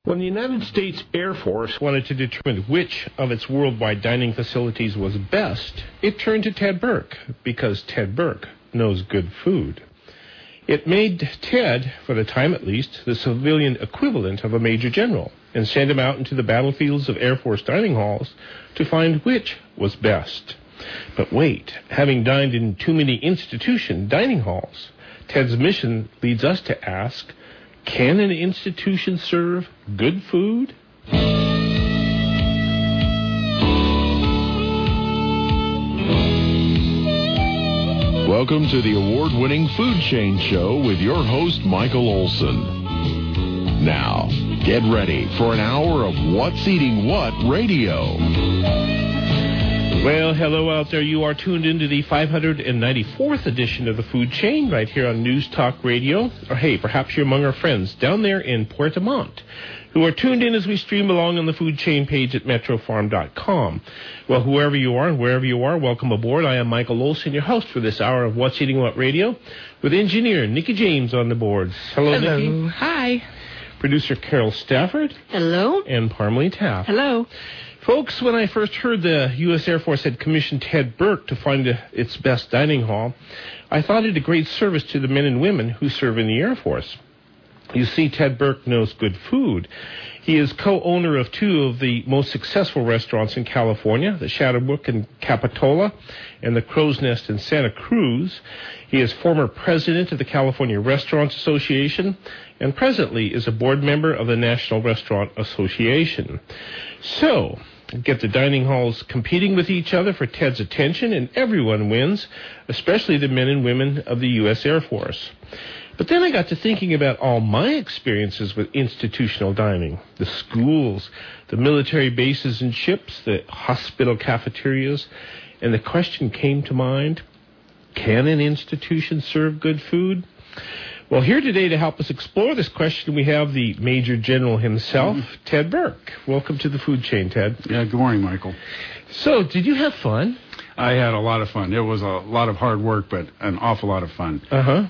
When the United States Air Force wanted to determine which of its worldwide dining facilities was best, it turned to Ted Burke, because Ted Burke knows good food. It made Ted, for the time at least, the civilian equivalent of a major general, and sent him out into the battlefields of Air Force dining halls to find which was best. But wait, having dined in too many institution dining halls, Ted's mission leads us to ask, can an institution serve good food? Welcome to the award-winning Food Chain Show with your host, Michael Olson. Now, get ready for an hour of What's Eating What radio. Well, hello out there. You are tuned into the 594th edition of the Food Chain right here on News Talk Radio. Or hey, perhaps you're among our friends down there in Puerto Montt who are tuned in as we stream along on the Food Chain page at metrofarm.com. Well, whoever you are and wherever you are, welcome aboard. I am Michael Olson, your host for this hour of What's Eating What Radio, with engineer Nikki James on the boards. Hello, Nikki. Hi. Producer Carol Stafford. Hello. And Parmalee Taft. Hello. Folks, when I first heard the U.S. Air Force had commissioned Ted Burke to find its best dining hall, I thought it a great service to the men and women who serve in the Air Force. You see, Ted Burke knows good food. He is co-owner of two of the most successful restaurants in California, the Shadowbrook in Capitola and the Crow's Nest in Santa Cruz. He is former president of the California Restaurants Association and presently is a board member of the National Restaurant Association. So, get the dining halls competing with each other for Ted's attention, and everyone wins, especially the men and women of the U.S. Air Force. But then I got to thinking about all my experiences with institutional dining, the schools, the military bases and ships, the hospital cafeterias, and the question came to mind, can an institution serve good food? Well, here today to help us explore this question, we have the Major General himself, Ted Burke. Welcome to the Food Chain, Ted. Yeah, good morning, Michael. So, did you have fun? I had a lot of fun. It was a lot of hard work, but an awful lot of fun. Uh-huh.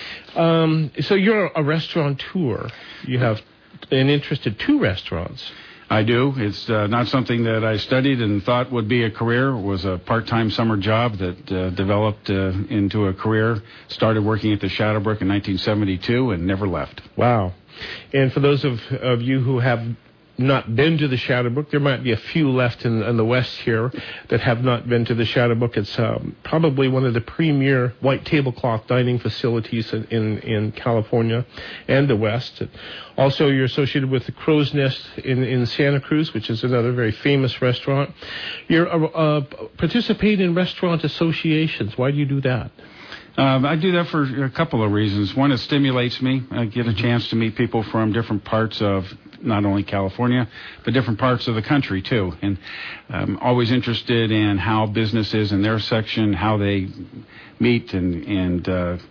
So you're a restaurateur. You have an interest in two restaurants. I do. It's not something that I studied and thought would be a career. It was a part-time summer job that developed into a career. Started working at the Shadowbrook in 1972 and never left. Wow. And for those of you who have not been to the Shadowbrook, there might be a few left in the West here that have not been to the Shadowbrook. It's probably one of the premier white tablecloth dining facilities in California and the West. Also, you're associated with the Crow's Nest in Santa Cruz, which is another very famous restaurant. You're participate in restaurant associations. Why do you do that? I do that for a couple of reasons. One, it stimulates me. I get a chance to meet people from different parts of not only California, but different parts of the country, too. And I'm always interested in how business is in their section, how they meet and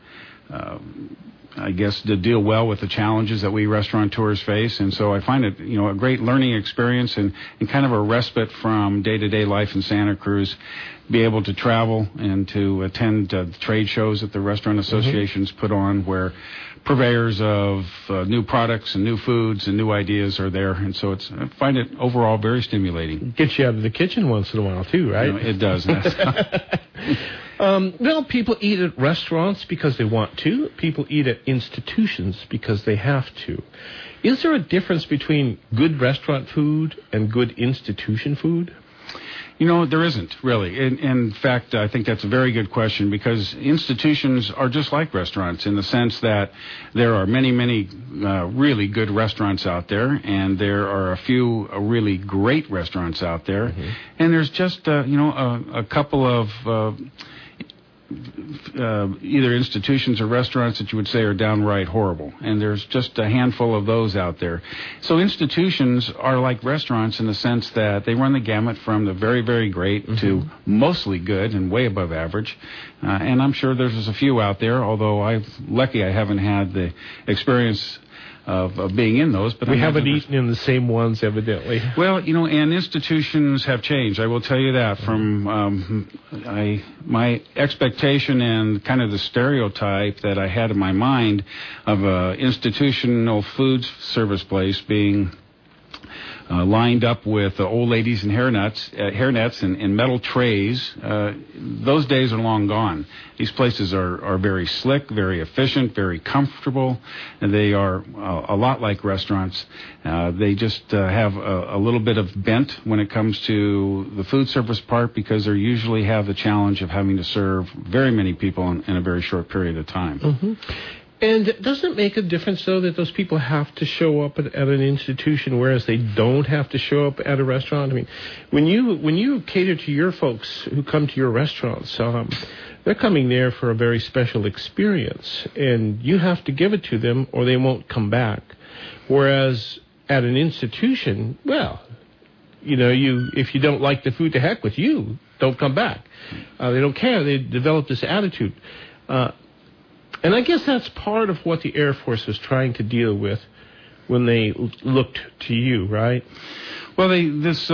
I guess, to deal well with the challenges that we restaurateurs face. And so I find it, a great learning experience and kind of a respite from day-to-day life in Santa Cruz. Be able to travel and to attend trade shows that the restaurant associations put on where purveyors of new products and new foods and new ideas are there. And so I find it overall very stimulating. Gets you out of the kitchen once in a while, too, right? It does. Well, people eat at restaurants because they want to. People eat at institutions because they have to. Is there a difference between good restaurant food and good institution food? There isn't, really. In fact, I think that's a very good question because institutions are just like restaurants in the sense that there are many, many really good restaurants out there, and there are a few really great restaurants out there, and there's just, a couple of either institutions or restaurants that you would say are downright horrible. And there's just a handful of those out there. So institutions are like restaurants in the sense that they run the gamut from the very, very great to mostly good and way above average. And I'm sure there's a few out there, although I'm lucky I haven't had the experience of being in those. But we haven't eaten in the same ones, evidently. Well, and institutions have changed. I will tell you that from my expectation and kind of the stereotype that I had in my mind of a institutional food service place being lined up with old ladies in hairnets and metal trays. Those days are long gone. These places are very slick, very efficient, very comfortable, and they are a lot like restaurants. They just have a little bit of bent when it comes to the food service part, because they usually have the challenge of having to serve very many people in a very short period of time. Mm-hmm. And doesn't it make a difference, though, that those people have to show up at an institution, whereas they don't have to show up at a restaurant? I mean, when you cater to your folks who come to your restaurants, they're coming there for a very special experience, and you have to give it to them or they won't come back. Whereas at an institution, well, if you don't like the food, to heck with you, don't come back. They don't care. They develop this attitude. And I guess that's part of what the Air Force was trying to deal with when they looked to you, right? Well, let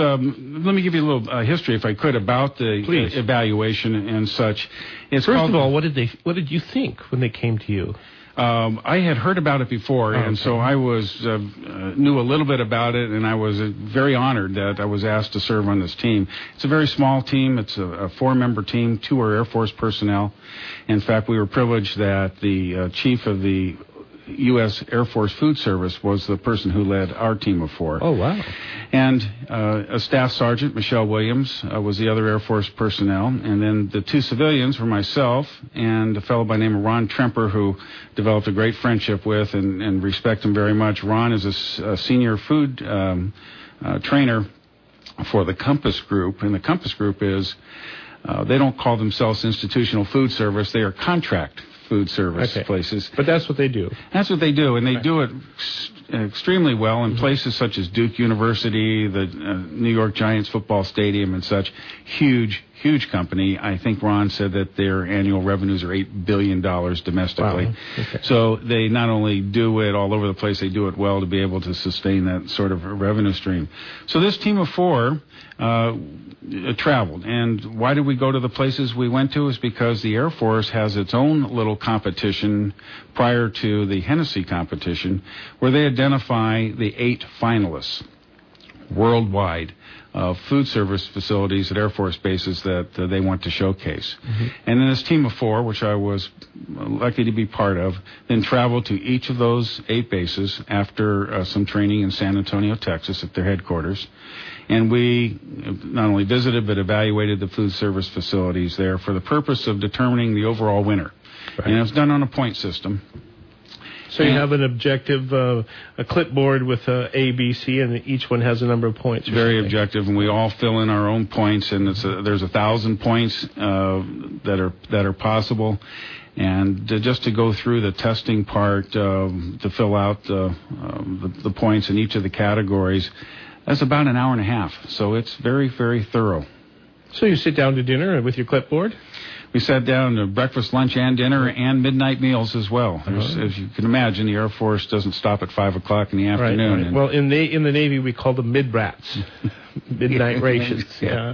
me give you a little history, if I could, about the evaluation and such. First of all, what did you think when they came to you? I had heard about it before, and so I knew a little bit about it, and I was very honored that I was asked to serve on this team. It's a very small team. It's a 4-member team. 2 are Air Force personnel. In fact, we were privileged that the chief of the U.S. Air Force Food Service was the person who led our team of 4. Oh, wow. And a Staff Sergeant, Michelle Williams, was the other Air Force personnel. And then the 2 civilians were myself and a fellow by the name of Ron Tremper, who developed a great friendship with and respect him very much. Ron is a senior food trainer for the Compass Group. And the Compass Group is, they don't call themselves institutional food service. They are contract food service places. But that's what they do. That's what they do, and they do it extremely well in places such as Duke University, the New York Giants football stadium and such. Huge company. I think Ron said that their annual revenues are $8 billion domestically. Wow. Okay. So they not only do it all over the place, they do it well to be able to sustain that sort of revenue stream. So this team of 4 traveled. And why did we go to the places we went to? Is because the Air Force has its own little competition prior to the Hennessy competition, where they identify the 8 finalists worldwide of food service facilities at Air Force bases that they want to showcase. Mm-hmm. And then this team of 4, which I was lucky to be part of, then traveled to each of those 8 bases after some training in San Antonio, Texas, at their headquarters. And we not only visited but evaluated the food service facilities there for the purpose of determining the overall winner. Right. And it was done on a point system. So you have an objective, a clipboard with A, B, C, and each one has a number of points. Very objective, and we all fill in our own points, and there's 1,000 points that are possible. And just to go through the testing part, to fill out the points in each of the categories, that's about an hour and a half. So it's very, very thorough. So you sit down to dinner with your clipboard? We sat down to breakfast, lunch, and dinner, and midnight meals as well. As you can imagine, the Air Force doesn't stop at 5 o'clock in the afternoon. Right. Well, in the Navy, we call them mid-brats, midnight rations. Yeah.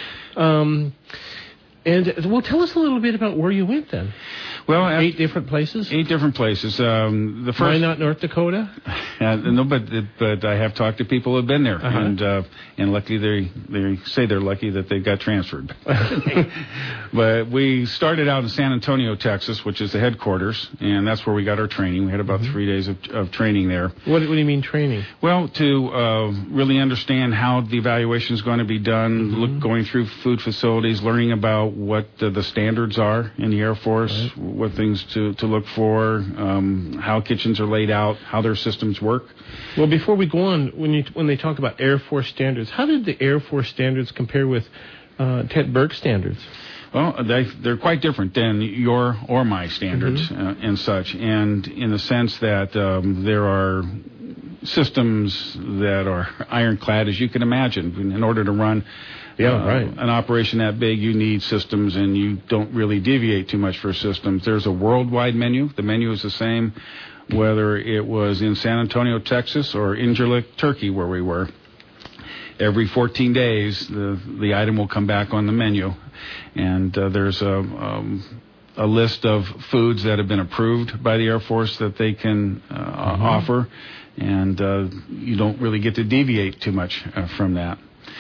And well, tell us a little bit about where you went then. Well, 8 different places. 8 different places. The first. Why not North Dakota? No, but I have talked to people who have been there, and luckily they say they're lucky that they got transferred. But we started out in San Antonio, Texas, which is the headquarters, and that's where we got our training. We had about 3 days of training there. What do you mean training? Well, to really understand how the evaluation is going to be done, going through food facilities, learning about what the standards are in the Air Force, what things to look for, how kitchens are laid out, how their systems work. Well, before we go on, when they talk about Air Force standards, how did the Air Force standards compare with Ted Burke standards? Well, they're quite different than your or my standards and such, and in the sense that there are systems that are ironclad, as you can imagine, in order to run an operation that big. You need systems, and you don't really deviate too much for systems. There's a worldwide menu. The menu is the same whether it was in San Antonio, Texas, or Incirlik, Turkey, where we were. Every 14 days, the item will come back on the menu, and there's a list of foods that have been approved by the Air Force that they can offer, and you don't really get to deviate too much from that.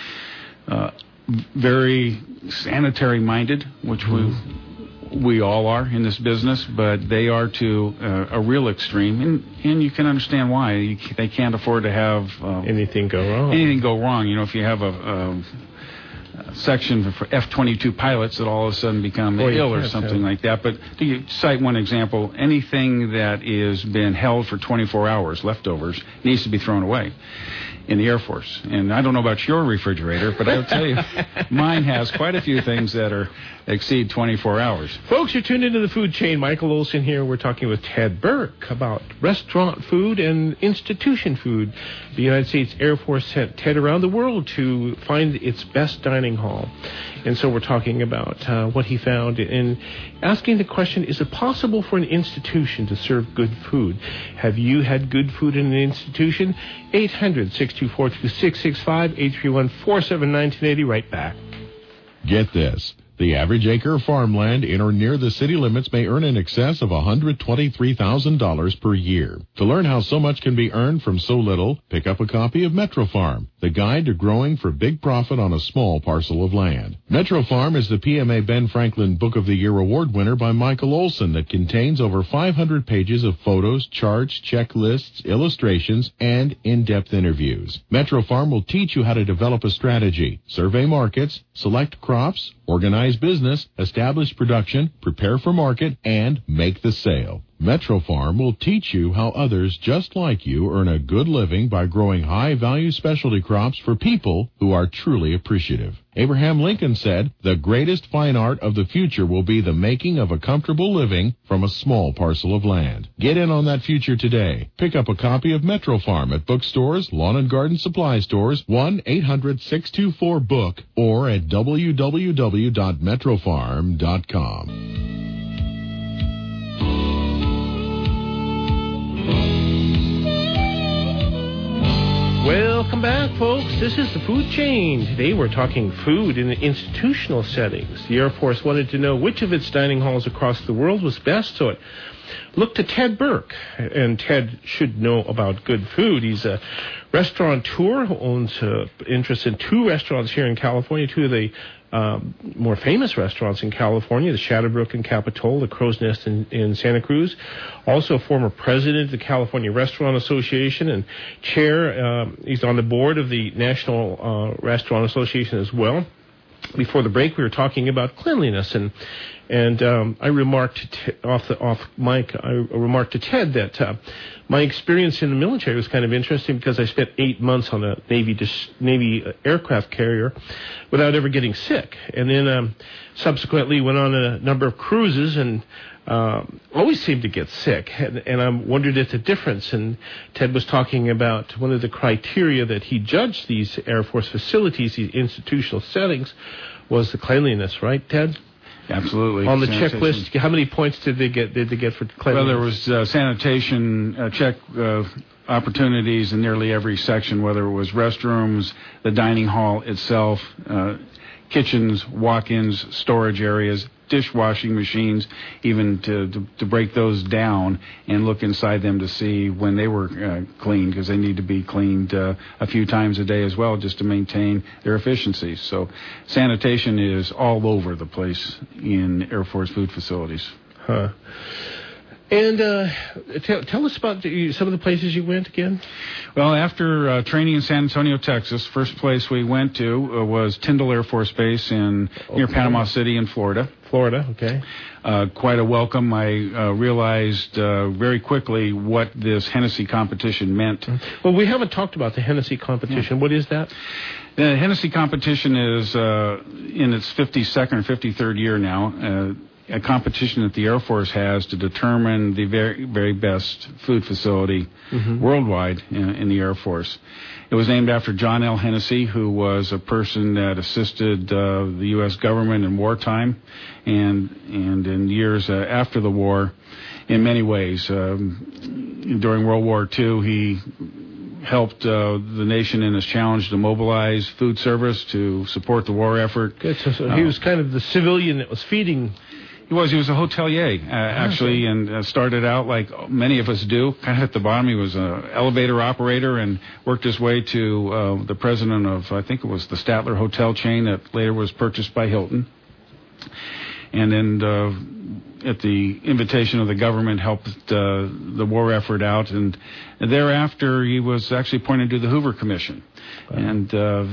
Very sanitary-minded, which we all are in this business, but they are to a real extreme, and you can understand why. They can't afford to have anything go wrong. If you have a section for F-22 pilots that all of a sudden become ill or something like that. But to cite one example, anything that is been held for 24 hours, leftovers, needs to be thrown away in the Air Force. And I don't know about your refrigerator, but I'll tell you, mine has quite a few things that exceed 24 hours. Folks, you're tuned into the food chain. Michael Olson here. We're talking with Ted Burke about restaurant food and institution food. The United States Air Force sent Ted around the world to find its best dining hall. And so we're talking about what he found and asking the question, is it possible for an institution to serve good food? Have you had good food in an institution? 800-624-2665, 831-479-1080. Right back. Get this. The average acre of farmland in or near the city limits may earn in excess of $123,000 per year. To learn how so much can be earned from so little, pick up a copy of Metro Farm, the guide to growing for big profit on a small parcel of land. Metro Farm is the PMA Ben Franklin Book of the Year award winner by Michael Olson that contains over 500 pages of photos, charts, checklists, illustrations, and in-depth interviews. Metro Farm will teach you how to develop a strategy, survey markets, select crops, organize business, establish production, prepare for market, and make the sale. Metro Farm will teach you how others just like you earn a good living by growing high-value specialty crops for people who are truly appreciative. Abraham Lincoln said, "The greatest fine art of the future will be the making of a comfortable living from a small parcel of land." Get in on that future today. Pick up a copy of Metro Farm at bookstores, lawn and garden supply stores, 1-800-624-BOOK, or at www.metrofarm.com. Welcome back, folks. This is the food chain. Today we're talking food in institutional settings. The Air Force wanted to know which of its dining halls across the world was best, so it looked to Ted Burke. And Ted should know about good food. He's a restaurateur who owns interest in two restaurants here in California, two of the more famous restaurants in California, the Shadowbrook in Capitol, the Crow's Nest in Santa Cruz. Also a former president of the California Restaurant Association and chair. He's on the board of the National Restaurant Association as well. Before the break, we were talking about cleanliness, and I remarked off mic. I remarked to Ted that my experience in the military was kind of interesting because I spent 8 months on a Navy aircraft carrier without ever getting sick, and then subsequently went on a number of cruises and always seemed to get sick, and I wondered at the difference. And Ted was talking about one of the criteria that he judged these Air Force facilities, these institutional settings, was the cleanliness, right, Ted? Absolutely. On the checklist, how many points did they get for cleanliness? Well, there was sanitation check opportunities in nearly every section, whether it was restrooms, the dining hall itself, kitchens, walk-ins, storage areas, dishwashing machines, even to break those down and look inside them to see when they were cleaned, because they need to be cleaned a few times a day as well just to maintain their efficiency. So sanitation is all over the place in Air Force food facilities. Huh. And tell us about some of the places you went again. Well, after training in San Antonio, Texas, first place we went to was Tyndall Air Force Base near Panama City in Florida. Florida, okay. Quite a welcome. I realized very quickly what this Hennessy competition meant. Well, we haven't talked about the Hennessy competition. Yeah. What is that? The Hennessy competition is in its 52nd or 53rd year now. A competition that the Air Force has to determine the very, very best food facility worldwide in the Air Force. It was named after John L. Hennessy, who was a person that assisted the U.S. government in wartime and in years after the war in many ways. During World War II, he helped the nation in its challenge to mobilize food service to support the war effort. Good. So he was kind of the civilian that was feeding He was a hotelier, actually, and started out like many of us do, kind of at the bottom. He was an elevator operator and worked his way to the president of, I think it was the Statler Hotel chain that later was purchased by Hilton. And then at the invitation of the government, helped the war effort out. And thereafter, he was actually appointed to the Hoover Commission. Wow. And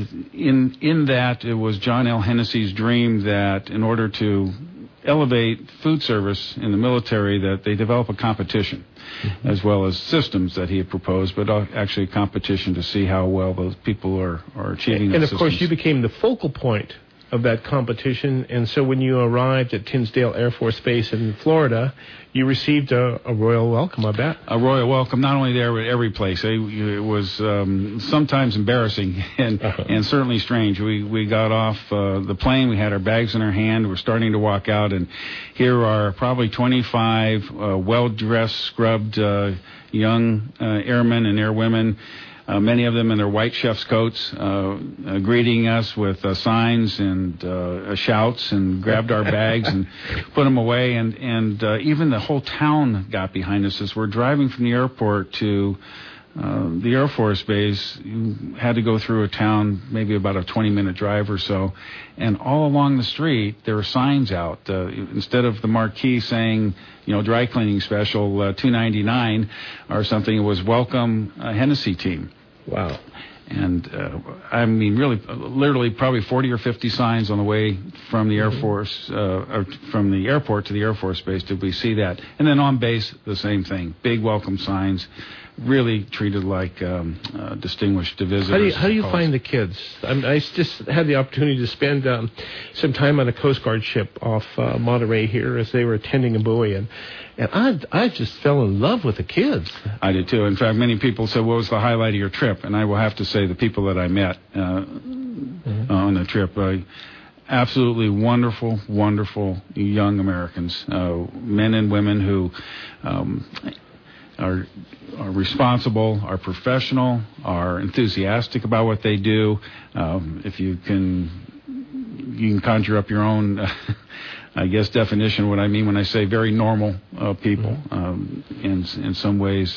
in that, it was John L. Hennessy's dream that in order to elevate food service in the military, that they develop a competition, as well as systems that he had proposed, but actually a competition to see how well those people are achieving those systems. And, of course, you became the focal point of that competition, and so when you arrived at Tinsdale Air Force Base in Florida, you received a royal welcome, I bet. A royal welcome, not only there, but every place. It was sometimes embarrassing and certainly strange. We got off the plane, we had our bags in our hand, we're starting to walk out, and here are probably 25 well-dressed, scrubbed young airmen and airwomen, many of them in their white chef's coats, greeting us with signs and shouts, and grabbed our bags and put them away. And even the whole town got behind us as we're driving from the airport to the Air Force Base. You had to go through a town, maybe about a 20-minute drive or so. And all along the street, there were signs out. Instead of the marquee saying, dry cleaning special $2.99 or something, it was welcome Hennessy team. Wow. And I mean, really, literally probably 40 or 50 signs on the way from the Air Force, or from the airport to the Air Force Base. Did we see that? And then on base, the same thing. Big welcome signs. Really treated like distinguished visitors. How do you find the kids? I just had the opportunity to spend some time on a Coast Guard ship off Monterey here as they were attending a buoy, and I just fell in love with the kids. I did too. In fact, many people said, "What was the highlight of your trip?" And I will have to say, the people that I met on the trip. Absolutely wonderful, wonderful young Americans, men and women who are responsible, are professional, are enthusiastic about what they do. If you can conjure up your own, I guess, definition of what I mean when I say very normal people. In some ways,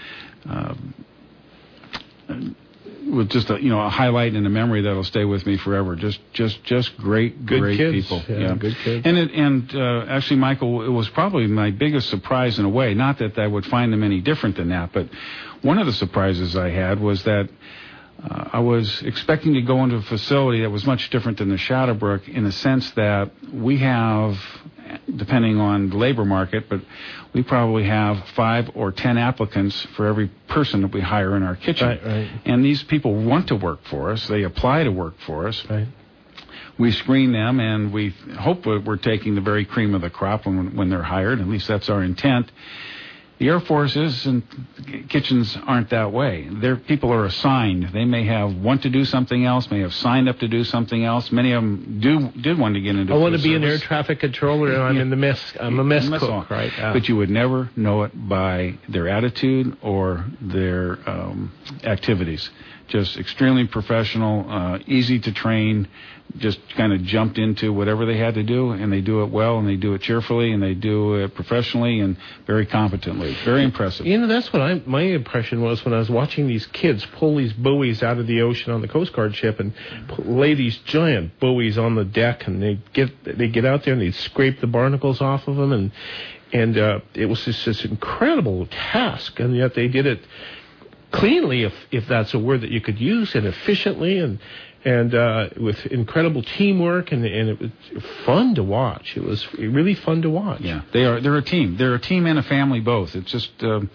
with just a highlight and a memory that'll stay with me forever. Just great kids. People. Yeah, good kids. And actually, Michael, it was probably my biggest surprise in a way. Not that I would find them any different than that, but one of the surprises I had was that I was expecting to go into a facility that was much different than the Shadowbrook in the sense that we have, depending on the labor market, but we probably have 5 or 10 applicants for every person that we hire in our kitchen. Right. And these people want to work for us. They apply to work for us. Right. We screen them, and we hope we're taking the very cream of the crop when they're hired. At least that's our intent. The Air Forces and kitchens aren't that way. Their people are assigned. They may want to do something else, may have signed up to do something else. Many of them did want to get into. I want to be an air traffic controller, and I'm in the mess. I'm a mess cook, right? But you would never know it by their attitude or their activities. Just extremely professional, easy to train. Just kind of jumped into whatever they had to do, and they do it well, and they do it cheerfully, and they do it professionally and very competently. Very impressive. That's what my impression was when I was watching these kids pull these buoys out of the ocean on the Coast Guard ship and lay these giant buoys on the deck, and they get out there and they scrape the barnacles off of them, and it was just this incredible task, and yet they did it cleanly, if that's a word that you could use, and efficiently, and with incredible teamwork, and it was fun to watch. It was really fun to watch. Yeah, they're a team. They're a team and a family both. It's just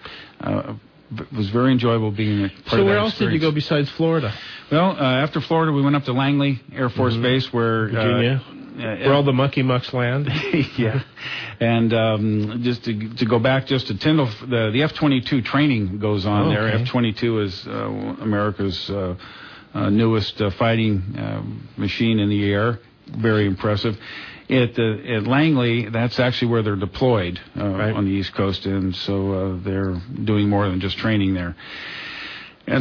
it was very enjoyable being a part of that experience. So where else did you go besides Florida? Well, after Florida, we went up to Langley Air Force Base, where Virginia. Where all the mucky mucks land. Yeah. And just to go back just to Tyndall, the F-22 training goes on there. F-22 is America's newest fighting machine in the air. Very impressive. At Langley, that's actually where they're deployed on the East Coast, and so they're doing more than just training there and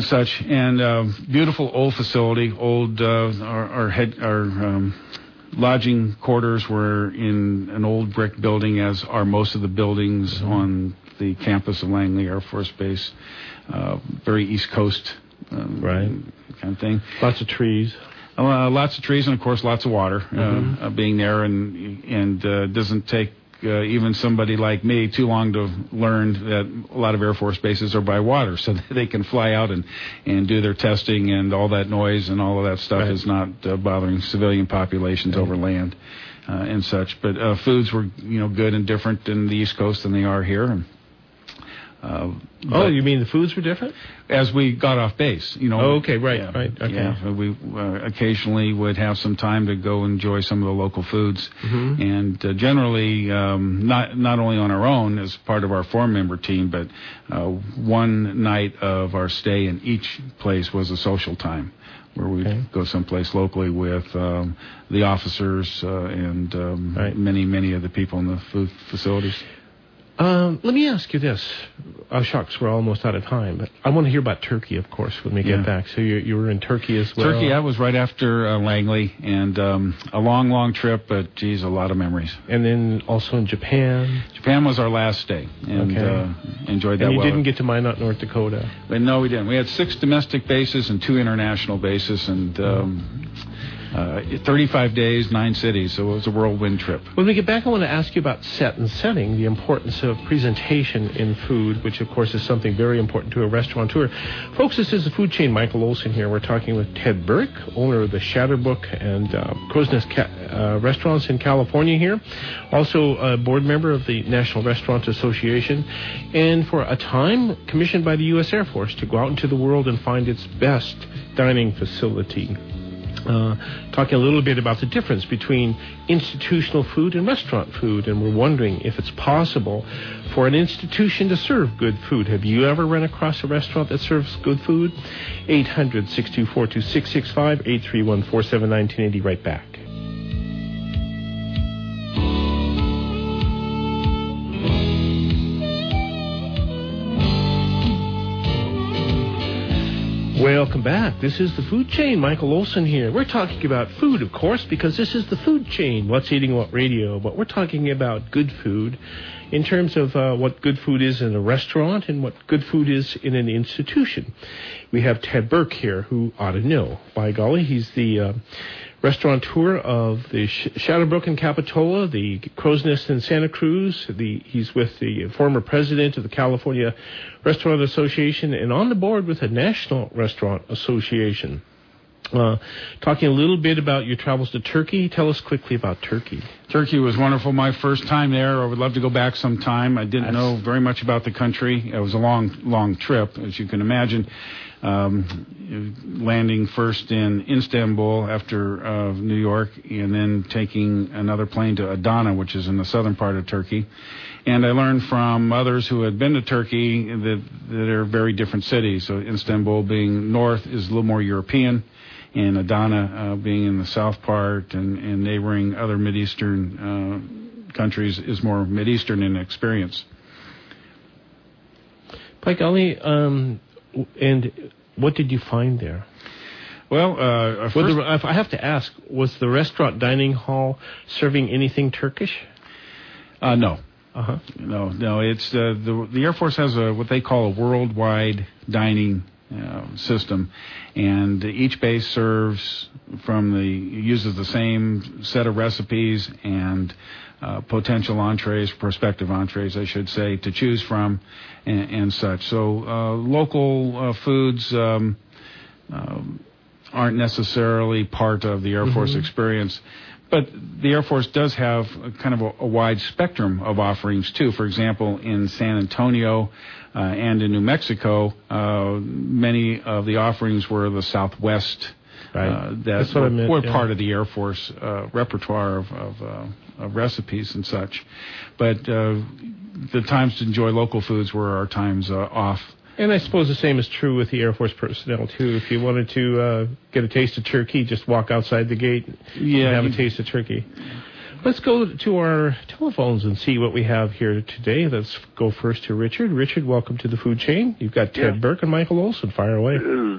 lodging quarters were in an old brick building, as are most of the buildings on the campus of Langley Air Force Base. Very East Coast kind of thing. Lots of trees. Lots of trees, and of course lots of water being there, and doesn't take even somebody like me too long to learn that a lot of Air Force bases are by water, so they can fly out and do their testing, and all that noise and all of that stuff is not bothering civilian populations over land and such. But foods were good and different in the East Coast than they are here. You mean the foods were different? As we got off base, Okay. Okay. Yeah, we occasionally would have some time to go enjoy some of the local foods, and generally, not only on our own as part of our 4-member team, but one night of our stay in each place was a social time, where we'd go someplace locally with the officers and many of the people in the food facilities. Let me ask you this. Shucks, we're almost out of time, but I want to hear about Turkey, of course, when we get back. So you were in Turkey as well? Turkey, I was right after Langley, and a long trip, but, geez, a lot of memories. And then also in Japan? Japan was our last stay, and enjoyed that well. And you didn't get to Minot, North Dakota? But no, we didn't. We had 6 domestic bases and 2 international bases, and 35 days, 9 cities, so it was a whirlwind trip. When we get back, I want to ask you about set and setting, the importance of presentation in food, which, of course, is something very important to a restaurateur. Folks, this is the food chain. Michael Olson here. We're talking with Ted Burke, owner of the Shatterbook and Crow's Nest restaurants in California here, also a board member of the National Restaurant Association, and for a time commissioned by the U.S. Air Force to go out into the world and find its best dining facility. Talking a little bit about the difference between institutional food and restaurant food, and we're wondering if it's possible for an institution to serve good food. Have you ever run across a restaurant that serves good food? 800-624-2665, 831-479-1980. Right back. Welcome back. This is the Food Chain. Michael Olson here. We're talking about food, of course, because this is the Food Chain. What's Eating What Radio. But we're talking about good food in terms of what good food is in a restaurant and what good food is in an institution. We have Ted Burke here, who ought to know. By golly, he's the restaurateur of the Shatterbrook in Capitola, the Crow's Nest in Santa Cruz. He's with the former president of the California Restaurant Association and on the board with the National Restaurant Association. Talking a little bit about your travels to Turkey. Tell us quickly about Turkey. Turkey was wonderful. My first time there. I would love to go back sometime. I didn't know very much about the country. It was a long trip, as you can imagine. Landing first in Istanbul after New York, and then taking another plane to Adana, which is in the southern part of Turkey. And I learned from others who had been to Turkey that they're very different cities. So Istanbul being north is a little more European, and Adana being in the south part and neighboring other Mideastern countries is more Mideastern in experience. By golly, and what did you find there? Well, if I have to ask, was the restaurant dining hall serving anything Turkish? No. No. It's the Air Force has what they call a worldwide dining system, and each base uses the same set of recipes and prospective entrees, I should say, to choose from and such. So local foods aren't necessarily part of the Air Force experience. But the Air Force does have kind of a wide spectrum of offerings, too. For example, in San Antonio and in New Mexico, many of the offerings were the Southwest. That's what I meant, were part of the Air Force repertoire of recipes and such. But the times to enjoy local foods were our times off. And I suppose the same is true with the Air Force personnel, too. If you wanted to get a taste of turkey, just walk outside the gate and have a taste of turkey. Let's go to our telephones and see what we have here today. Let's go first to Richard. Richard, welcome to the Food Chain. You've got Ted Burke and Michael Olson. Fire away. Is this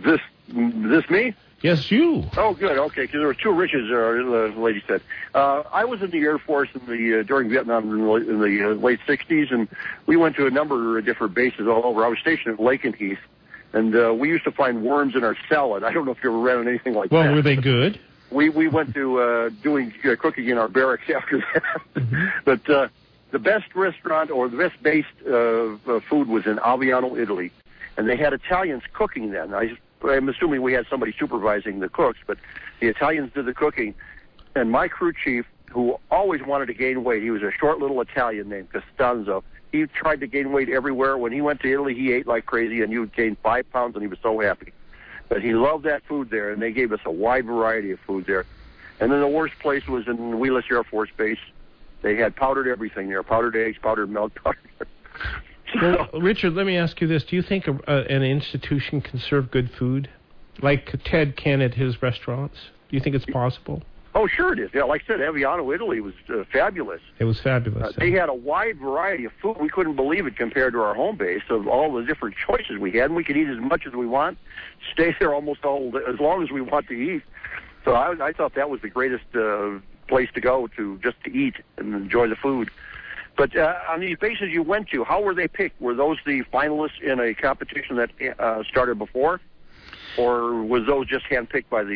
This me? Yes, you. Oh, good. Okay, because there were two Riches, the lady said. I was in the Air Force during Vietnam in the late 60s, and we went to a number of different bases all over. I was stationed at Lakenheath, and we used to find worms in our salad. I don't know if you ever ran anything like that. Well, were they good? We went to doing cooking in our barracks after that. Mm-hmm. But the best restaurant or the best based food was in Aviano, Italy, and they had Italians cooking then. I'm assuming we had somebody supervising the cooks, but the Italians did the cooking. And my crew chief, who always wanted to gain weight, he was a short little Italian named Costanzo. He tried to gain weight everywhere. When he went to Italy, he ate like crazy, and he would gain 5 pounds, and he was so happy. But he loved that food there, and they gave us a wide variety of food there. And then the worst place was in Wheelus Air Force Base. They had powdered everything there, powdered eggs, powdered milk, powdered... Well, Richard, let me ask you this. Do you think an institution can serve good food like Ted can at his restaurants? Do you think it's possible? Oh, sure it is. Yeah, like I said, Aviano, Italy was fabulous. It was fabulous. They had a wide variety of food. We couldn't believe it compared to our home base of all the different choices we had. And we could eat as much as we want, stay there almost as long as we want to eat. So I thought that was the greatest place to go to eat and enjoy the food. But on these bases you went to, how were they picked? Were those the finalists in a competition that started before, or was those just handpicked by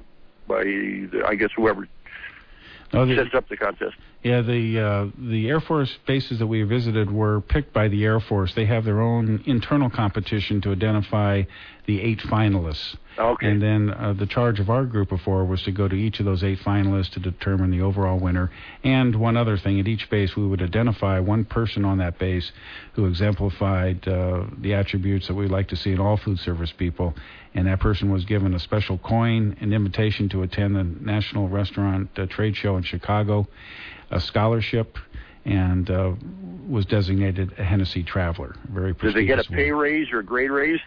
I guess whoever sets up the contest? Yeah, the Air Force bases that we visited were picked by the Air Force. They have their own internal competition to identify the 8 finalists. Okay. And then the charge of our group of 4 was to go to each of those 8 finalists to determine the overall winner. And one other thing, at each base we would identify one person on that base who exemplified the attributes that we'd like to see in all food service people. And that person was given a special coin, an invitation to attend the National Restaurant Trade Show in Chicago, a scholarship, and was designated a Hennessy Traveler. Very prestigious. Did they get a pay raise or a grade raise?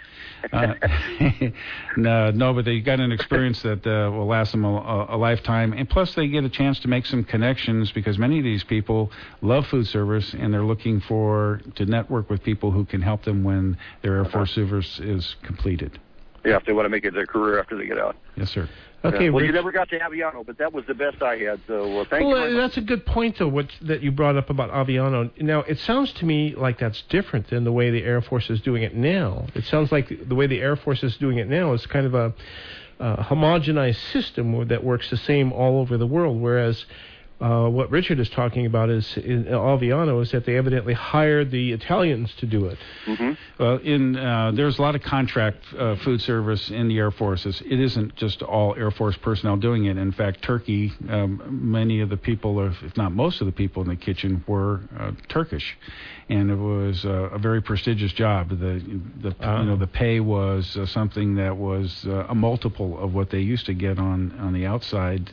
No, but they got an experience that will last them a lifetime. And plus, they get a chance to make some connections because many of these people love food service, and they're looking to network with people who can help them when their Air Force service is completed. Yeah, if they want to make it their career after they get out. Yes, sir. Okay. Well, you never got to Aviano, but that was the best I had. So thank you. Well, that's a good point, though, that you brought up about Aviano. Now, it sounds to me like that's different than the way the Air Force is doing it now. It sounds like the way the Air Force is doing it now is kind of a homogenized system that works the same all over the world, whereas what Richard is talking about is in Aviano is that they evidently hired the Italians to do it. Mm-hmm. Well, there's a lot of contract food service in the Air Force. It isn't just all Air Force personnel doing it. In fact, Turkey, many of the people, if not most of the people in the kitchen, were Turkish, and it was a very prestigious job. The pay was something that was a multiple of what they used to get on the outside.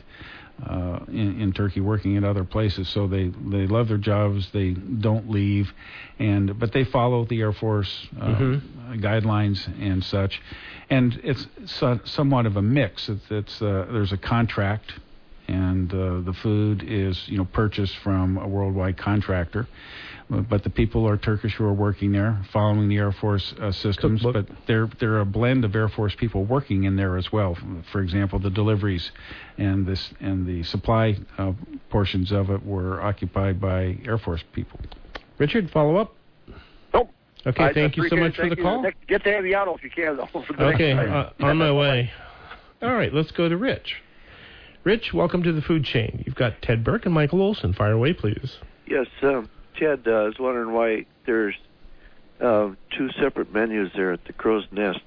In Turkey, working at other places, so they love their jobs. They don't leave, but they follow the Air Force guidelines and such. And it's somewhat of a mix. There's a contract, and the food is purchased from a worldwide contractor. But the people are Turkish who are working there, following the Air Force systems. But they're a blend of Air Force people working in there as well. For example, the deliveries and the supply portions of it were occupied by Air Force people. Richard, follow up? Nope. Okay, thank you so much for the call. Get to Aviano if you can, though. Okay, on my way. All right, let's go to Rich. Rich, welcome to the food chain. You've got Ted Burke and Michael Olson. Fire away, please. Yes, Ted, I was wondering why there's 2 separate menus there at the Crow's Nest.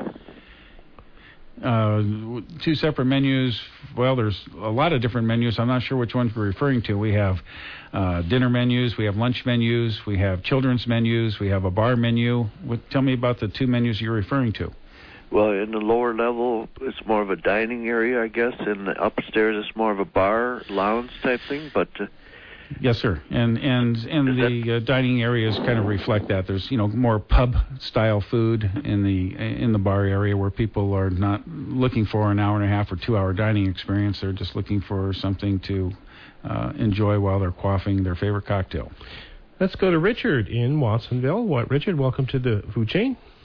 2 separate menus. Well, there's a lot of different menus. I'm not sure which ones we're referring to. We have dinner menus, we have lunch menus, we have children's menus, we have a bar menu. Tell me about the 2 menus you're referring to. Well, in the lower level, it's more of a dining area, I guess, and upstairs it's more of a bar, lounge type thing, but... Yes, sir. And the dining areas kind of reflect that. There's more pub style food in the bar area where people are not looking for an hour and a half or 2 hour dining experience. They're just looking for something to enjoy while they're quaffing their favorite cocktail. Let's go to Richard in Watsonville. Richard, welcome to the food chain.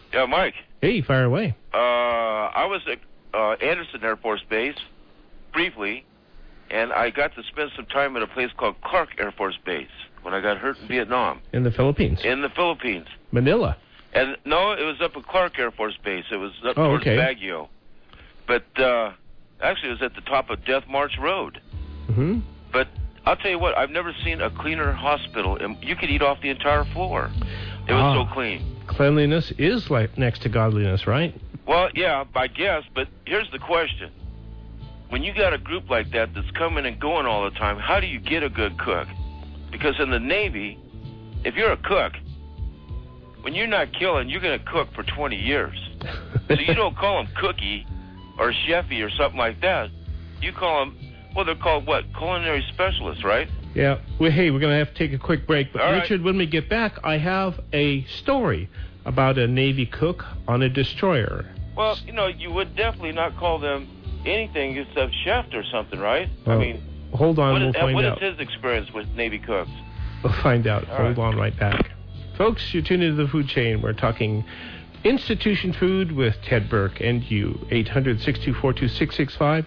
Yeah, Mike. Hey, fire away. I was at Anderson Air Force Base briefly, and I got to spend some time at a place called Clark Air Force Base when I got hurt in Vietnam. In the Philippines? In the Philippines. Manila? And no, it was up at Clark Air Force Base. It was up towards Baguio. But actually, it was at the top of Death March Road. Mm-hmm. But I'll tell you what, I've never seen a cleaner hospital. You could eat off the entire floor. It was so clean. Cleanliness is like next to godliness, right? Well, yeah, I guess, but here's the question. When you got a group like that that's coming and going all the time, how do you get a good cook? Because in the Navy, if you're a cook, when you're not killing, you're going to cook for 20 years. So you don't call them cookie or chefy or something like that. You call them, well, they're called what? Culinary specialists, right? Yeah. Well, hey, we're going to have to take a quick break. But all Richard, when we get back, I have a story about a Navy cook on a destroyer. Well, you would definitely not call them anything except chef or something, right? Well, I mean, hold on, we'll find out. What is his experience with Navy cooks? We'll find out. Hold on right back. Folks, you're tuned into the food chain. We're talking institution food with Ted Burke and you. 800-624-2665,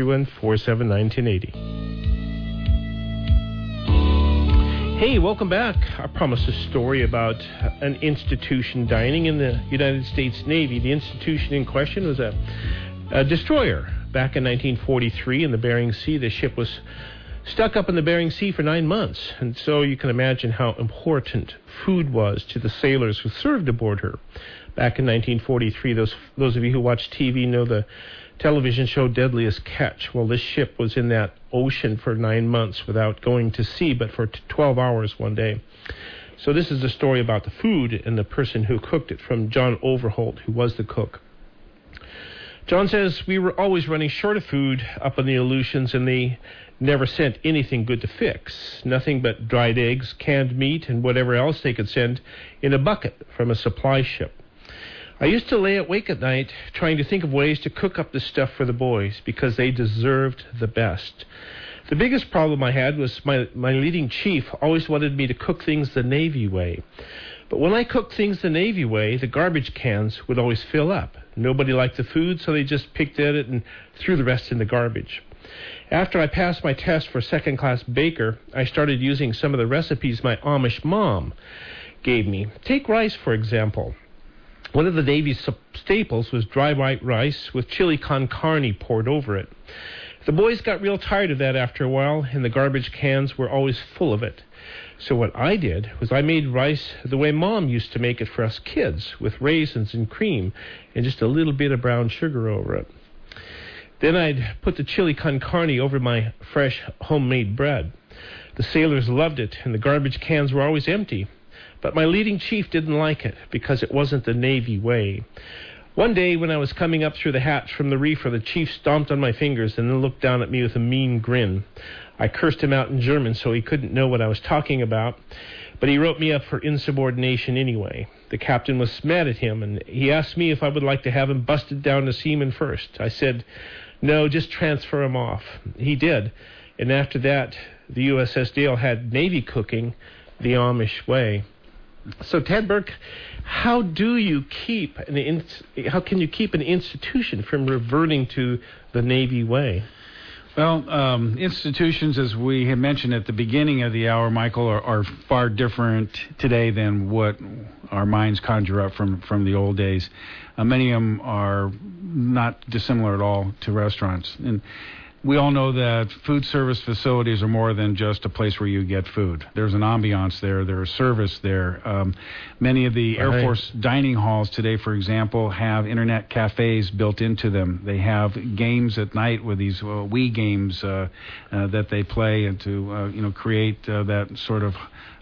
831-471980. Hey, welcome back. I promised a story about an institution dining in the United States Navy. The institution in question was a destroyer. Back in 1943 in the Bering Sea, the ship was stuck up in the Bering Sea for 9 months. And so you can imagine how important food was to the sailors who served aboard her. Back in 1943, those of you who watch TV know the television show Deadliest Catch. Well, this ship was in that ocean for 9 months without going to sea, but for 12 hours one day. So this is a story about the food and the person who cooked it, from John Overholt, who was the cook. John says, we were always running short of food up on the Aleutians, and they never sent anything good to fix. Nothing but dried eggs, canned meat, and whatever else they could send in a bucket from a supply ship. I used to lay awake at night trying to think of ways to cook up this stuff for the boys because they deserved the best. The biggest problem I had was my leading chief always wanted me to cook things the Navy way. But when I cooked things the Navy way, the garbage cans would always fill up. Nobody liked the food, so they just picked at it and threw the rest in the garbage. After I passed my test for second-class baker, I started using some of the recipes my Amish mom gave me. Take rice, for example. One of the Navy's staples was dry white rice with chili con carne poured over it. The boys got real tired of that after a while, and the garbage cans were always full of it. So what I did was I made rice the way Mom used to make it for us kids, with raisins and cream and just a little bit of brown sugar over it. Then I'd put the chili con carne over my fresh homemade bread. The sailors loved it, and the garbage cans were always empty. But my leading chief didn't like it because it wasn't the Navy way. One day when I was coming up through the hatch from the reefer, the chief stomped on my fingers and then looked down at me with a mean grin. I cursed him out in German so he couldn't know what I was talking about, but he wrote me up for insubordination anyway. The captain was mad at him, and he asked me if I would like to have him busted down to seaman first. I said, no, just transfer him off. He did, and after that, the USS Dale had Navy cooking the Amish way. So, Ted Burke, how can you keep an institution from reverting to the Navy way? Well, institutions, as we had mentioned at the beginning of the hour, Michael, are far different today than what our minds conjure up from the old days. Many of them are not dissimilar at all to restaurants. And we all know that food service facilities are more than just a place where you get food. There's an ambiance there. There's service there. Many of the Air Force dining halls today, for example, have internet cafes built into them. They have games at night with these Wii games that they play and to create that sort of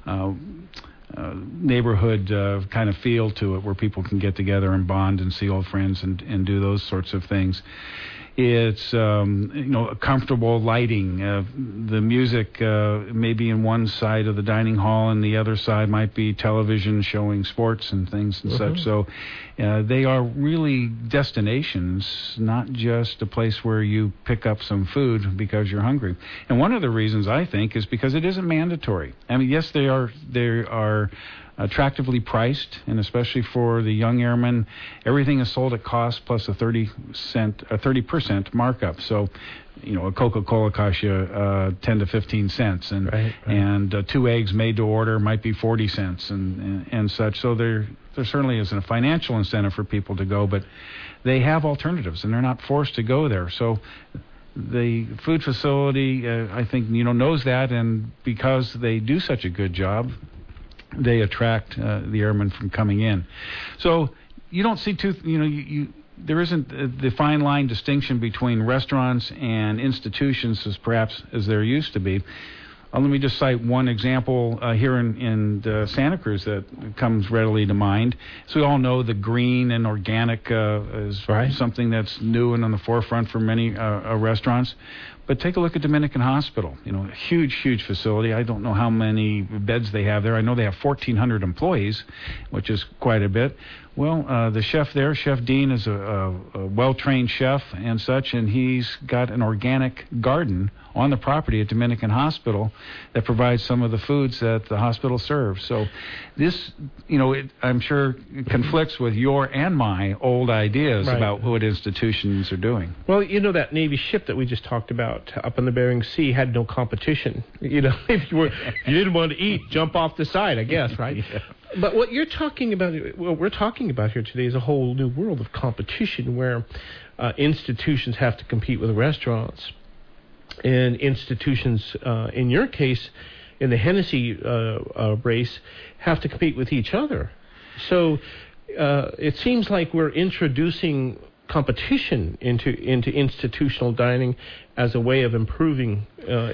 neighborhood kind of feel to it, where people can get together and bond and see old friends and do those sorts of things. It's comfortable lighting. The music may be in one side of the dining hall, and the other side might be television showing sports and things and such. So they are really destinations, not just a place where you pick up some food because you're hungry. And one of the reasons, I think, is because it isn't mandatory. I mean, yes, they are attractively priced, and especially for the young airmen, everything is sold at cost plus a 30% markup. So, a Coca-Cola costs you 10 to 15 cents, and and 2 eggs made to order might be 40 cents, and such. So there certainly isn't a financial incentive for people to go, but they have alternatives, and they're not forced to go there. So the food facility, I think, knows that, and because they do such a good job, they attract the airmen from coming in. So you don't see there isn't the fine line distinction between restaurants and institutions as there used to be. Let me just cite one example here in Santa Cruz that comes readily to mind. So we all know the green and organic is something that's new and on the forefront for many restaurants. But take a look at Dominican Hospital. A huge facility. I don't know how many beds they have there. I know they have 1,400 employees, which is quite a bit. Well, the chef there, Chef Dean, is a well-trained chef and such, and he's got an organic garden on the property at Dominican Hospital that provides some of the foods that the hospital serves. So this, I'm sure conflicts with your and my old ideas about what institutions are doing. Well, that Navy ship that we just talked about up in the Bering Sea had no competition. If you didn't want to eat, jump off the side, I guess, right? Yeah. But what we're talking about here today is a whole new world of competition where institutions have to compete with restaurants. And institutions, in your case, in the Hennessy race, have to compete with each other. So it seems like we're introducing competition into institutional dining as a way of improving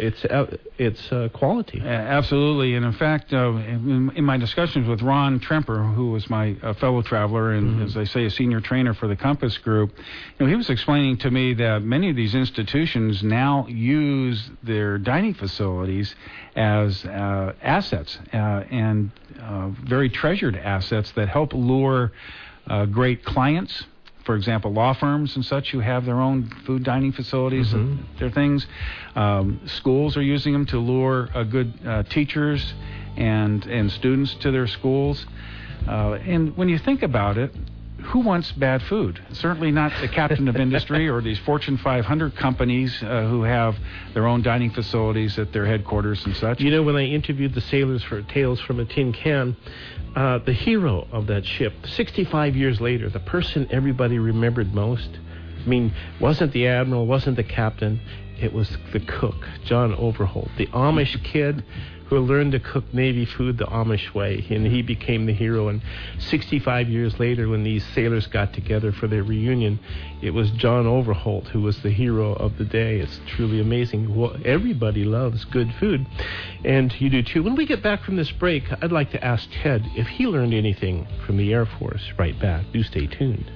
its quality. Absolutely, and in fact, in my discussions with Ron Tremper, who was my fellow traveler and, as I say, a senior trainer for the Compass Group, he was explaining to me that many of these institutions now use their dining facilities as assets and very treasured assets that help lure great clients. For example, law firms and such who have their own food dining facilities and their things. Schools are using them to lure good teachers and students to their schools. And when you think about it, who wants bad food? Certainly not the captain of industry or these Fortune 500 companies who have their own dining facilities at their headquarters and such. When I interviewed the sailors for Tales from a Tin Can, the hero of that ship, 65 years later, the person everybody remembered most, wasn't the admiral, wasn't the captain, it was the cook, John Overholt, the Amish kid who learned to cook Navy food the Amish way, and he became the hero. And 65 years later, when these sailors got together for their reunion, it was John Overholt who was the hero of the day. It's truly amazing. Well, everybody loves good food, and you do too. When we get back from this break, I'd like to ask Ted if he learned anything from the Air Force. Right back. Do stay tuned.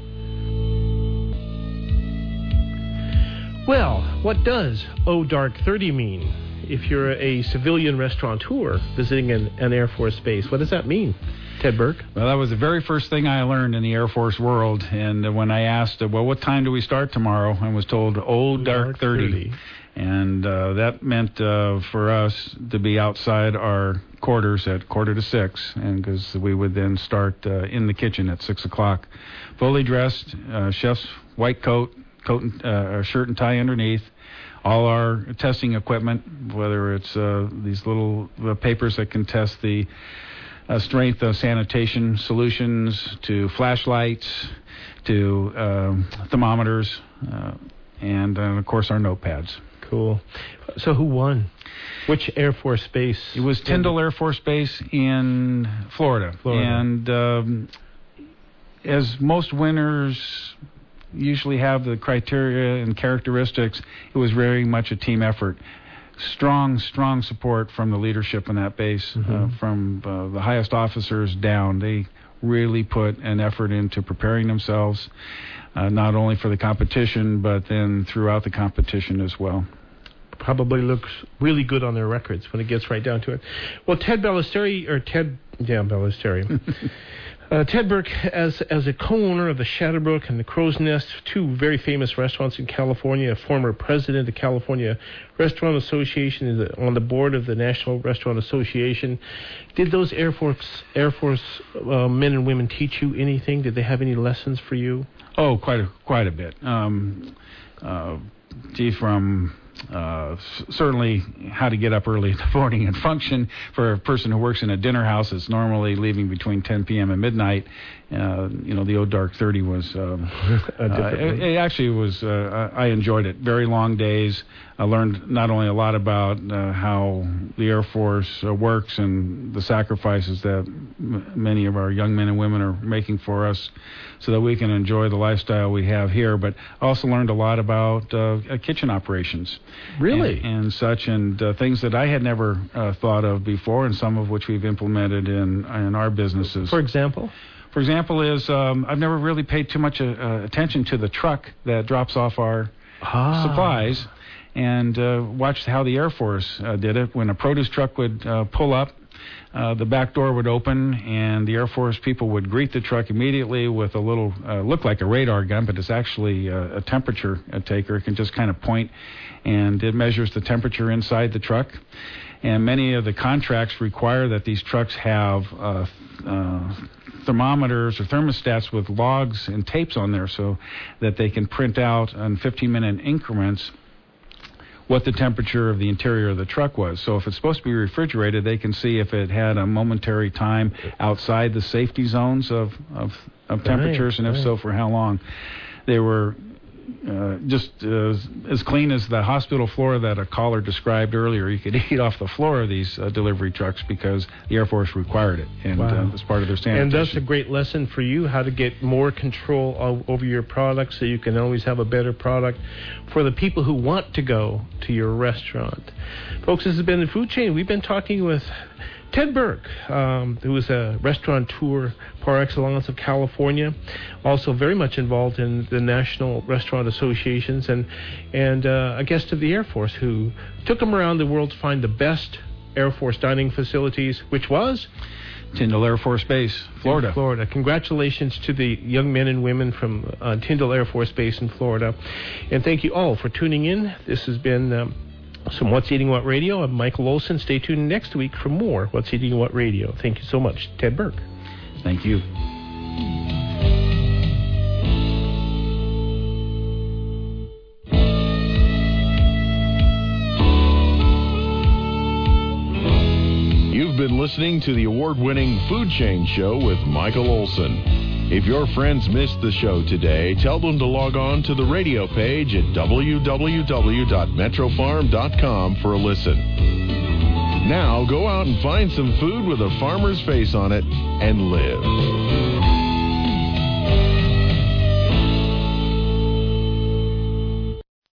Well, what does Oh Dark 30 mean? If you're a civilian restaurateur visiting an Air Force base, what does that mean, Ted Burke? Well, that was the very first thing I learned in the Air Force world. And when I asked, what time do we start tomorrow? I was told, Oh Dark 30. And that meant for us to be outside our quarters at 5:45, and because we would then start in the kitchen at 6 o'clock. Fully dressed, chef's white coat and shirt and tie underneath. All our testing equipment, whether it's these little papers that can test the strength of sanitation solutions, to flashlights, to thermometers, and of course our notepads. Cool. So who won? Which Air Force base? It was Tyndall Air Force Base in Florida. And as most winners usually have the criteria and characteristics, it was very much a team effort. Strong support from the leadership in that base, from the highest officers down. They really put an effort into preparing themselves, not only for the competition, but then throughout the competition as well. Probably looks really good on their records when it gets right down to it. Well, Ted Ballesteri, Ted Burke, as a co-owner of the Shadowbrook and the Crow's Nest, two very famous restaurants in California, a former president of the California Restaurant Association, is on the board of the National Restaurant Association. Did those Air Force men and women teach you anything? Did they have any lessons for you? Oh, quite a bit. From certainly how to get up early in the morning and function for a person who works in a dinner house that's normally leaving between 10 p.m. and midnight. The old dark 30 was, it actually was, I enjoyed it. Very long days. I learned not only a lot about how the Air Force works and the sacrifices that many of our young men and women are making for us so that we can enjoy the lifestyle we have here, but I also learned a lot about kitchen operations. Really? And such, and things that I had never thought of before, and some of which we've implemented in our businesses. For example? For example is I've never really paid too much attention to the truck that drops off our supplies, and watched how the Air Force did it. When a produce truck would pull up, the back door would open, and the Air Force people would greet the truck immediately with a little, look like a radar gun, but it's actually a temperature taker. It can just kind of point, and it measures the temperature inside the truck. And many of the contracts require that these trucks have thermometers or thermostats with logs and tapes on there so that they can print out in 15-minute increments what the temperature of the interior of the truck was. So if it's supposed to be refrigerated, they can see if it had a momentary time outside the safety zones of temperatures, and if so, for how long. They were just as clean as the hospital floor that a caller described earlier. You could eat off the floor of these delivery trucks because the Air Force required it, and as part of their sanitation. And that's a great lesson for you, how to get more control over your products so you can always have a better product for the people who want to go to your restaurant. Folks, this has been the Food Chain. We've been talking with Ted Burke, who is a restaurateur par excellence of California, also very much involved in the National Restaurant Associations, and a guest of the Air Force who took him around the world to find the best Air Force dining facilities, which was Tyndall Air Force Base, Florida. Florida. Congratulations to the young men and women from Tyndall Air Force Base in Florida. And thank you all for tuning in. This has been some What's Eating What Radio. I'm Michael Olson. Stay tuned next week for more What's Eating What Radio. Thank you so much, Ted Burke. Thank you. You've been listening to the award-winning Food Chain Show with Michael Olson. If your friends missed the show today, tell them to log on to the radio page at www.metrofarm.com for a listen. Now go out and find some food with a farmer's face on it and live.